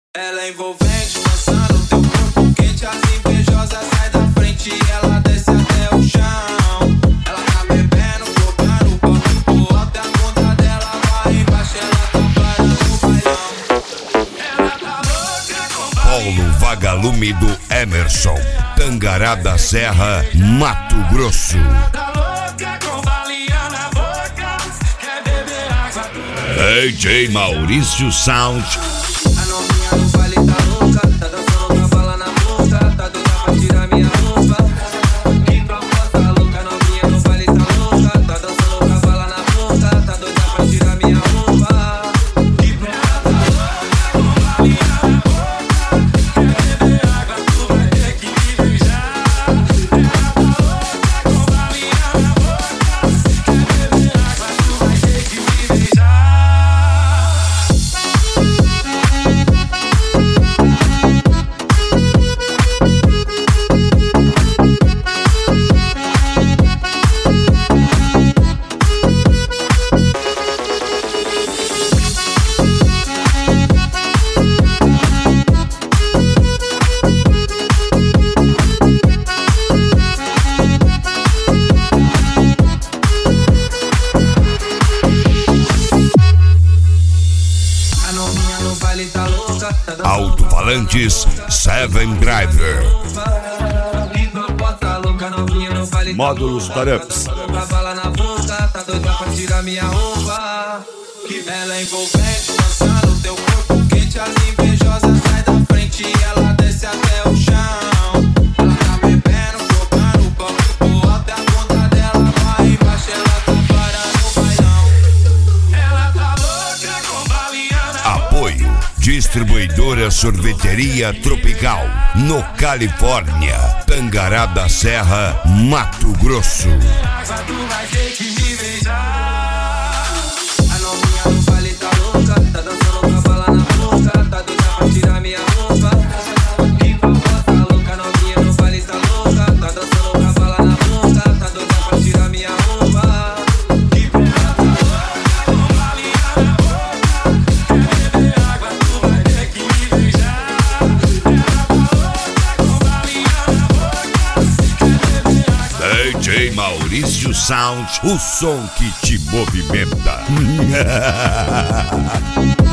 Ela é envolvente, dançando teu corpo quente. As invejosas saem da frente e ela desce até o chão. Ela tá bebendo, jogando o copo pro alto. E a bunda dela vai embaixo, ela tá parando o bailão. Ela tá louca com Polo Vagalume do Emerson, Tangará da Serra, Mato Grosso. tá louca com balinha na boca. Quer beber água? DJ Maurício Sound. A novinha no baile tá louca, tá dançando com a bala na boca, tá doida pra tirar minha roupa. Que proposta louca, novinha no baile tá louca, tá dançando com a bala na boca, tá doida pra tirar minha roupa. Que proposta louca, com balinha na boca, quer beber água, tu vai ter que me beijar. Ela tá louca, com balinha na boca, quer beber água, tu vai ter que me beijar. A novinha no baile tá louca, tá dançando Alto-falantes Seven Driver. que proposta louca, novinha no baile tá Módulos louca, Tareps. tá dançando com a bala na boca, tá doida pra tirar minha roupa. Que ela é envolvente, dançando teu corpo quente. As invejosas saem da frente e ela desce até o chão. Ela tá bebendo, jogando o copo pro alto. E a bunda dela vai embaixo, ela tá parando o bailão. Ela tá louca com balinha na Apoio Distribuidora Sorveteria Tropical, no Califórnia, Tangará da Serra, Mato Grosso. água, tu vai ter que me beijar. A novinha no baile tá louca, tá dançando com a bala na boca, tá doida pra tirar minha roupa. Que proposta louca, novinha no baile tá louca, tá dançando com a bala na boca, tá doida pra tirar minha roupa. Que proposta louca, com balinha na boca, quer beber água, tu vai ter que me beijar. Ela tá louca com balinha na boca, quer beber água. DJ Maurício Sound, o som que te movimenta.